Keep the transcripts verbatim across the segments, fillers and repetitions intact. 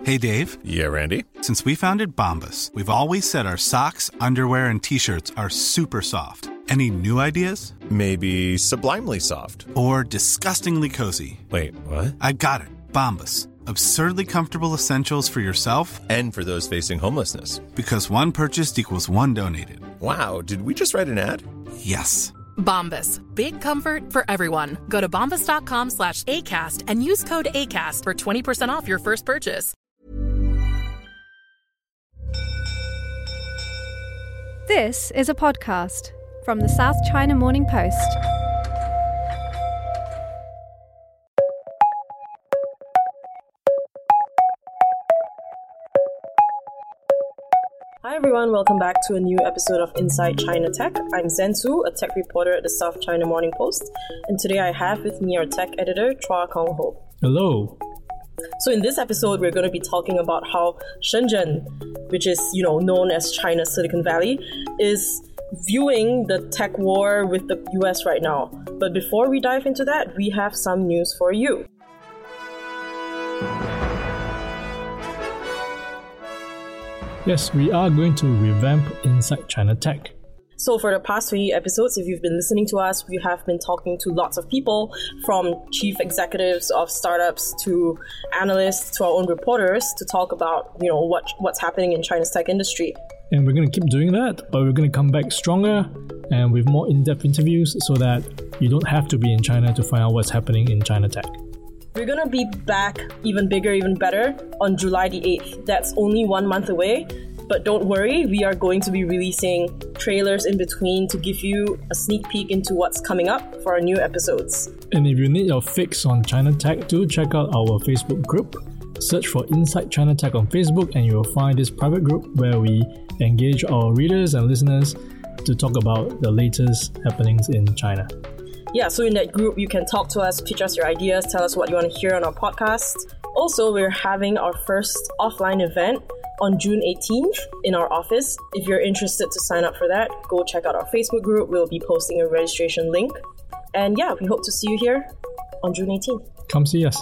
Hey, Dave. Yeah, Randy? Since we founded Bombas, we've always said our socks, underwear, and T-shirts are super soft. Any new ideas? Maybe sublimely soft. Or disgustingly cozy. Wait, what? I got it. Bombas. Absurdly comfortable essentials for yourself and for those facing homelessness. Because one purchased equals one donated. Wow, did we just write an ad? Yes. Bombas. Big comfort for everyone. Go to bombas.com slash ACAST and use code ACAST for twenty percent off your first purchase. This is a podcast from the South China Morning Post. Hi everyone, welcome back to a new episode of Inside China Tech. I'm Zen Su, a tech reporter at the South China Morning Post, and today I have with me our tech editor, Chua Kong Ho. Hello. So in this episode, we're going to be talking about how Shenzhen, which is, you know, known as China's Silicon Valley, is viewing the tech war with the U S right now. But before we dive into that, we have some news for you. Yes, we are going to revamp Inside China Tech. So for the past three episodes, if you've been listening to us, we have been talking to lots of people, from chief executives of startups to analysts to our own reporters, to talk about, you know, what what's happening in China's tech industry. And we're going to keep doing that, but we're going to come back stronger and with more in-depth interviews so that you don't have to be in China to find out what's happening in China Tech. We're going to be back even bigger, even better on July the eighth. That's only one month away. But don't worry, we are going to be releasing trailers in between to give you a sneak peek into what's coming up for our new episodes. And if you need your fix on China Tech, do check out our Facebook group. Search for Inside China Tech on Facebook and you will find this private group where we engage our readers and listeners to talk about the latest happenings in China. Yeah, so in that group, you can talk to us, pitch us your ideas, tell us what you want to hear on our podcast. Also, we're having our first offline event on June eighteenth in our office. If you're interested to sign up for that, go check out our Facebook group. We'll be posting a registration link. And yeah, we hope to see you here on June eighteenth. Come see us.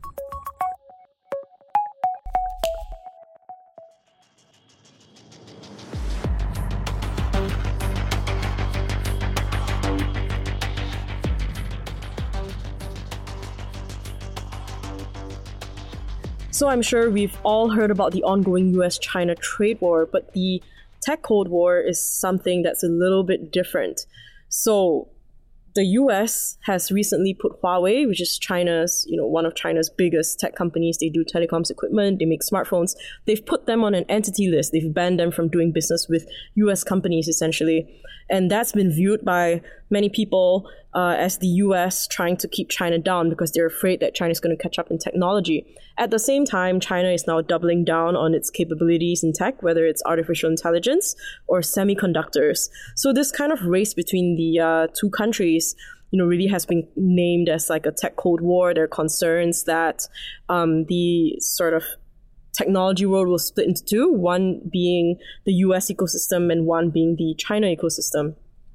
So I'm sure we've all heard about the ongoing U S China trade war, but the tech Cold War is something that's a little bit different. So the U S has recently put Huawei, which is China's, you know, one of China's biggest tech companies. They do telecoms equipment, they make smartphones. They've put them on an entity list. They've banned them from doing business with U S companies, essentially. And that's been viewed by many people uh, as the U S trying to keep China down because they're afraid that China's going to catch up in technology. At the same time, China is now doubling down on its capabilities in tech, whether it's artificial intelligence or semiconductors. So this kind of race between the uh, two countries, you know, really has been named as like a tech Cold War. There are concerns that um, the sort of technology world will split into two, one being the U S ecosystem and one being the China ecosystem.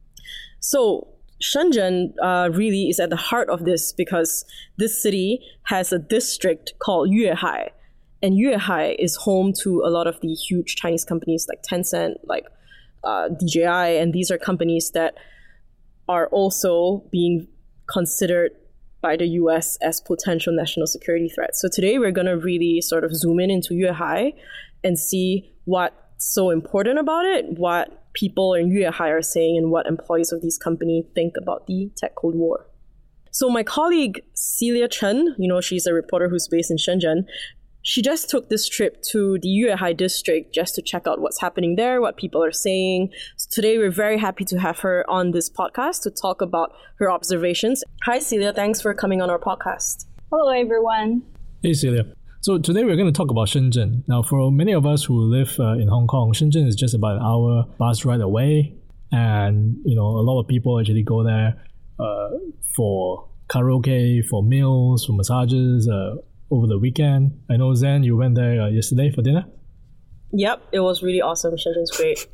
So Shenzhen uh, really is at the heart of this because this city has a district called Yuehai. And Yuehai is home to a lot of the huge Chinese companies like Tencent, like uh, D J I, and these are companies that are also being considered by the U S as potential national security threats. So today we're going to really sort of zoom in into Yuehai and see what's so important about it, what people in Yuehai are saying, and what employees of these companies think about the tech Cold War. So my colleague Celia Chen, you know, she's a reporter who's based in Shenzhen. She just took this trip to the Yuehai district just to check out what's happening there, what people are saying. So today we're very happy to have her on this podcast to talk about her observations. Hi Celia, thanks for coming on our podcast. Hello everyone. Hey Celia. So today we're going to talk about Shenzhen. Now for many of us who live uh, in Hong Kong, Shenzhen is just about an hour bus ride away. And, you know, a lot of people actually go there uh, for karaoke, for meals, for massages, uh, over the weekend. I know, Zen, you went there uh, yesterday for dinner? Yep, it was really awesome. Shenzhen's great.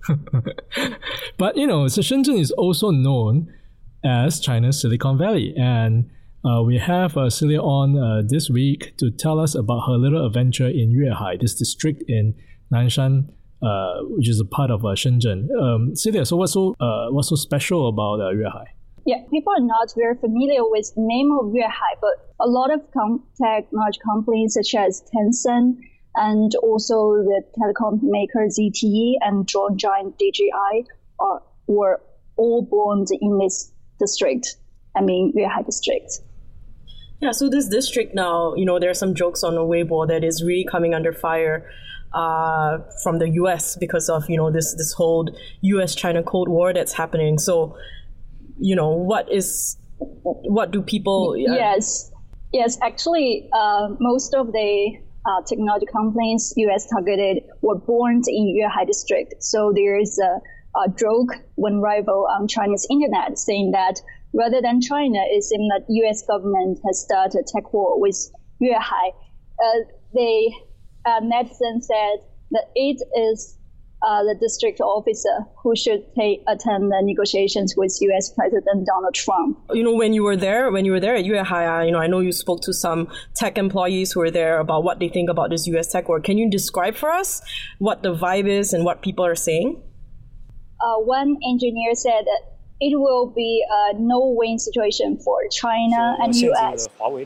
But, you know, so Shenzhen is also known as China's Silicon Valley. And Uh, we have uh, Celia on uh, this week to tell us about her little adventure in Yuehai, this district in Nanshan, uh, which is a part of uh, Shenzhen. Um, Celia, so what's so uh, what's so special about uh, Yuehai? Yeah, people are not very familiar with the name of Yuehai, but a lot of com- technology companies such as Tencent and also the telecom maker Z T E and drone giant D J I are, were all born in this district. I mean, Yuehai district. Yeah, so this district now, you know, there are some jokes on the Weibo that is really coming under fire uh, from the U S because of, you know, this this whole U S China Cold War that's happening. So, you know, what is, what do people... Uh, yes, yes, actually, uh, most of the uh, technology companies U S targeted were born in Yuehai district. So there is a, a joke when rival on Chinese internet saying that rather than China, it seems that U S government has started a tech war with Yuehai. Uh, they, uh, netizen said that it is uh, the district officer who should take attend the negotiations with U S President Donald Trump. You know, when you were there, when you were there at Yuehai, you know, I know you spoke to some tech employees who were there about what they think about this U S tech war. Can you describe for us what the vibe is and what people are saying? Uh, one engineer said that it will be a no-win situation for China and U S.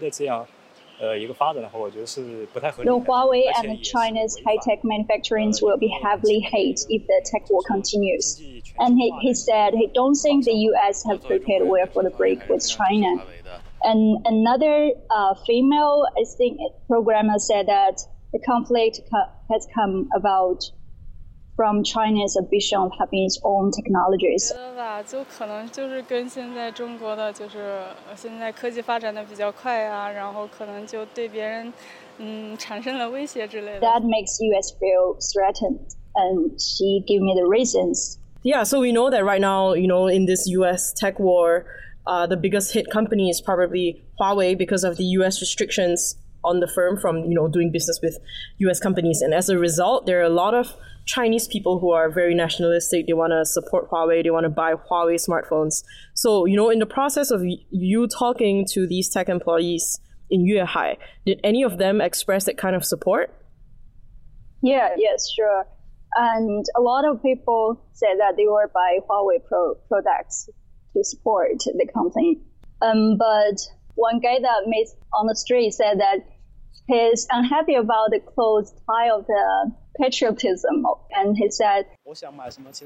The Huawei and China's high-tech manufacturing will be heavily hit if the tech war continues. And he, he said he don't think the U S have prepared well for the break with China. And another uh, female, I think, programmer said that the conflict co- has come about from China's ambition of having its own technologies. 觉得吧，就可能就是跟现在中国的，就是现在科技发展的比较快啊，然后可能就对别人，嗯，产生了威胁之类的。That makes U S feel threatened, and she gave me the reasons. Yeah, so we know that right now, you know, in this U S tech war, uh, the biggest hit company is probably Huawei because of the U S restrictions on the firm from, you know, doing business with U S companies. And as a result, there are a lot of Chinese people who are very nationalistic. They want to support Huawei. They want to buy Huawei smartphones. So, you know, in the process of you talking to these tech employees in Yuehai, did any of them express that kind of support? Yeah, yes, sure. And a lot of people said that they were buy Huawei pro- products to support the company. Um, but one guy that met on the street said that he's unhappy about the close tie of the patriotism, and he said, I think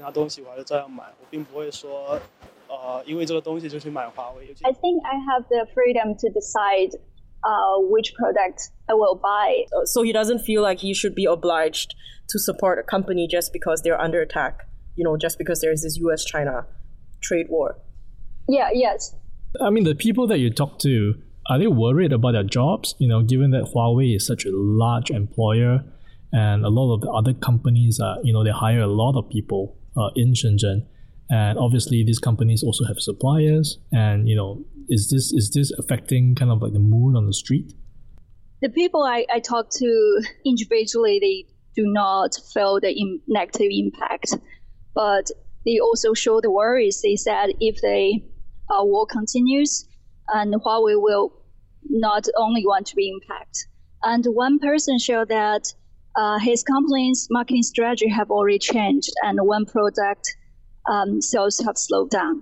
I have the freedom to decide uh, which product I will buy. So he doesn't feel like he should be obliged to support a company just because they're under attack, you know, just because there's this U S China trade war. Yeah, yes. I mean, the people that you talk to, are they worried about their jobs? You know, given that Huawei is such a large employer and a lot of the other companies, are, you know, they hire a lot of people uh, in Shenzhen. And obviously these companies also have suppliers. And, you know, is this is this affecting kind of like the mood on the street? The people I, I talk to individually, they do not feel the in- negative impact. But they also show the worries. They said if the uh, war continues, and Huawei will not only want to be impacted. And one person showed that uh, his company's marketing strategy have already changed, and one product um, sales have slowed down.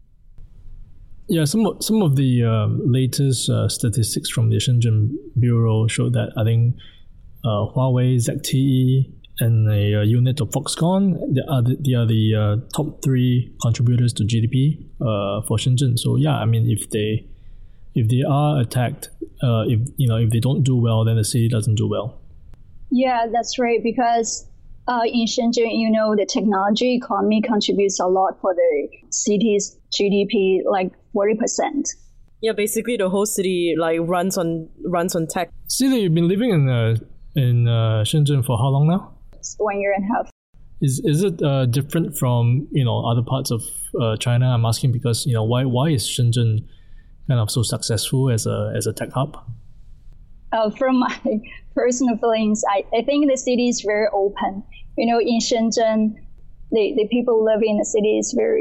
Yeah, some of, some of the uh, latest uh, statistics from the Shenzhen Bureau showed that I think uh, Huawei, Z T E, and a, a unit of Foxconn, they are the, they are the uh, top three contributors to G D P uh, for Shenzhen. So yeah, I mean, if they if they are attacked, uh, if you know if they don't do well, then the city doesn't do well. Yeah, that's right. Because uh, in Shenzhen, you know, the technology economy contributes a lot for the city's G D P, like forty percent. Yeah, basically the whole city like runs on runs on tech. Celia, you've been living in uh, in uh, Shenzhen for how long now? It's one year and a half. Is is it uh, different from, you know, other parts of uh, China? I'm asking because, you know, why why is Shenzhen kind of so successful as a as a tech hub? Uh, from my personal feelings, I, I think the city is very open. You know, in Shenzhen, the, the people living in the city is very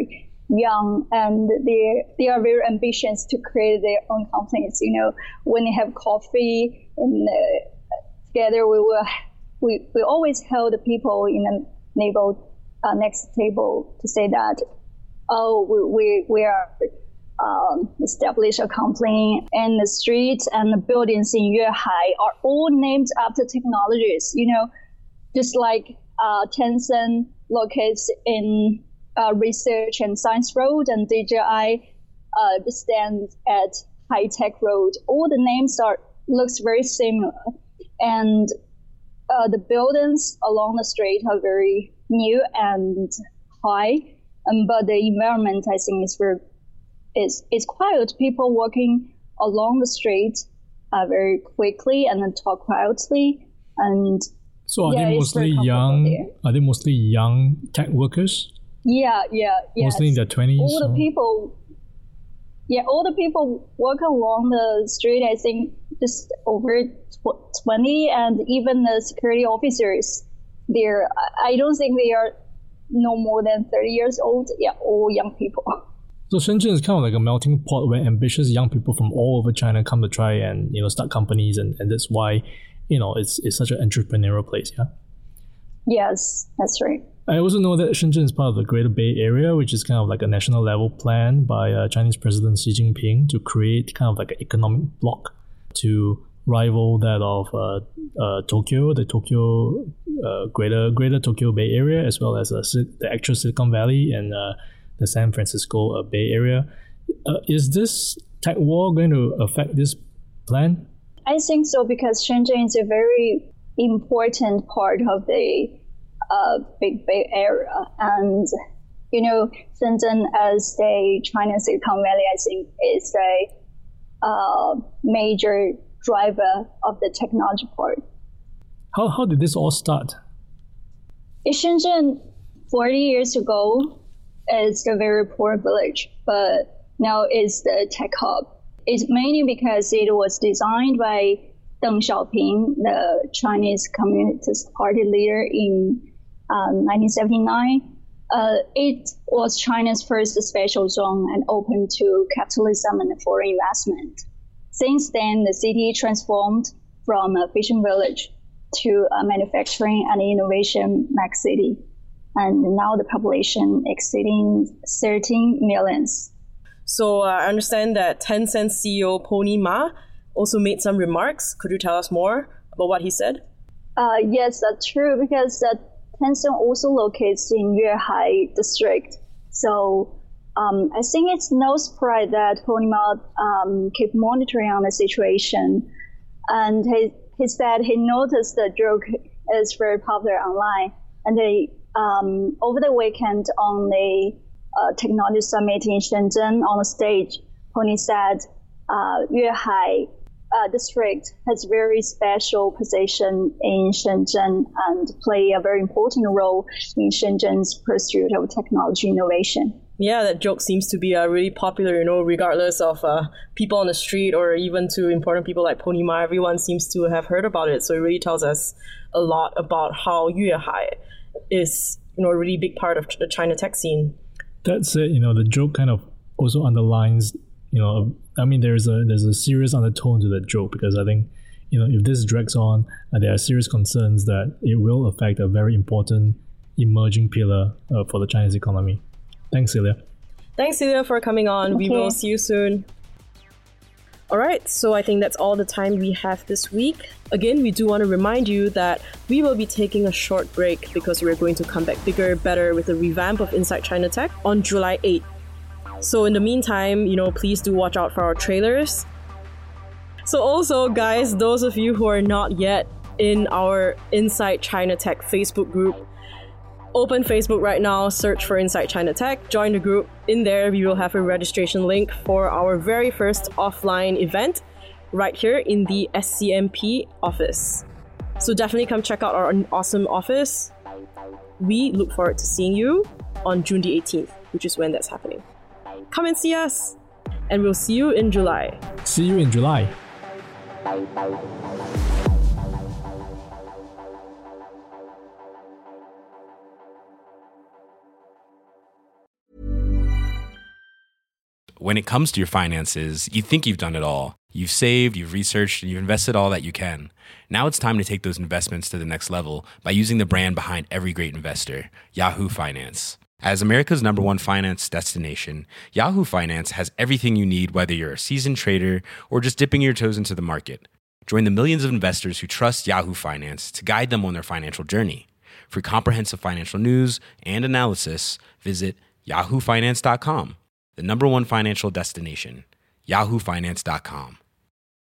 young and they they are very ambitious to create their own companies. You know, when they have coffee and uh, together, we will we we always held the people in the neighbor uh, next table to say that, oh, we we, we are um, established a company, and the streets and the buildings in Yuehai are all named after technologies. You know, just like uh, Tencent locates in Uh, Research and Science Road, and D J I uh, stands at High Tech Road. All the names are looks very similar, and uh, the buildings along the street are very new and high. Um, but the environment, I think, is very is is quiet. People walking along the street uh, very quickly and then talk quietly. And so, are yeah, they mostly young? There. Are they mostly young tech workers? Yeah, yeah, yeah. Mostly in their twenties. All the or? people, yeah, all the people walk along the street, I think, just over twenty, and even the security officers, they're, I don't think they are no more than thirty years old. Yeah, all young people. So Shenzhen is kind of like a melting pot where ambitious young people from all over China come to try and, you know, start companies, and, and that's why, you know, it's it's such an entrepreneurial place, yeah? Yes, that's right. I also know that Shenzhen is part of the Greater Bay Area, which is kind of like a national level plan by uh, Chinese President Xi Jinping to create kind of like an economic bloc to rival that of uh, uh, Tokyo, the Tokyo uh, Greater Greater Tokyo Bay Area, as well as uh, the actual Silicon Valley and uh, the San Francisco uh, Bay Area. Uh, is this tech war going to affect this plan? I think so, because Shenzhen is a very important part of the Uh, Big Bay Area, and you know, Shenzhen as the China Silicon Valley, I think, is a uh, major driver of the technology part. How how did this all start? Shenzhen, forty years ago, is a very poor village, but now it's the tech hub. It's mainly because it was designed by Deng Xiaoping, the Chinese Communist Party leader in um, nineteen seventy-nine. Uh, it was China's first special zone and open to capitalism and foreign investment. Since then, the city transformed from a fishing village to a manufacturing and innovation mega city, and now the population exceeding thirteen millions. So uh, I understand that Tencent C E O Pony Ma also made some remarks. Could you tell us more about what he said? Uh, yes, that's true, because uh, Tencent also locates in Yuehai district. So um, I think it's no surprise that Pony Ma um, keep monitoring on the situation. And he, he said he noticed the joke is very popular online. And they, um, over the weekend on the uh, technology summit in Shenzhen on the stage, Pony said uh, Yuehai Uh, district has very special position in Shenzhen and play a very important role in Shenzhen's pursuit of technology innovation. Yeah, that joke seems to be uh, really popular, you know, regardless of uh, people on the street or even to important people like Pony Ma. Everyone seems to have heard about it. So it really tells us a lot about how Yuehai is, you know, a really big part of the China tech scene. That's it. You know, the joke kind of also underlines, you know, I mean, there's a there's a serious undertone to that joke, because I think, you know, if this drags on, uh, there are serious concerns that it will affect a very important emerging pillar uh, for the Chinese economy. Thanks, Celia. Thanks, Celia, for coming on. Okay. We will see you soon. All right, so I think that's all the time we have this week. Again, we do want to remind you that we will be taking a short break because we're going to come back bigger, better with a revamp of Inside China Tech on July eighth. So in the meantime, you know, please do watch out for our trailers. So also, guys, those of you who are not yet in our Inside China Tech Facebook group, open Facebook right now, search for Inside China Tech, join the group. In there, we will have a registration link for our very first offline event right here in the S C M P office. So definitely come check out our awesome office. We look forward to seeing you on June the eighteenth, which is when that's happening. Come and see us, and we'll see you in July. See you in July. when it comes to your finances, you think you've done it all. You've saved, you've researched, and you've invested all that you can. Now it's time to take those investments to the next level by using the brand behind every great investor, Yahoo Finance. As America's number one finance destination, Yahoo Finance has everything you need, whether you're a seasoned trader or just dipping your toes into the market. Join the millions of investors who trust Yahoo Finance to guide them on their financial journey. For comprehensive financial news and analysis, visit yahoo finance dot com, the number one financial destination, yahoo finance dot com.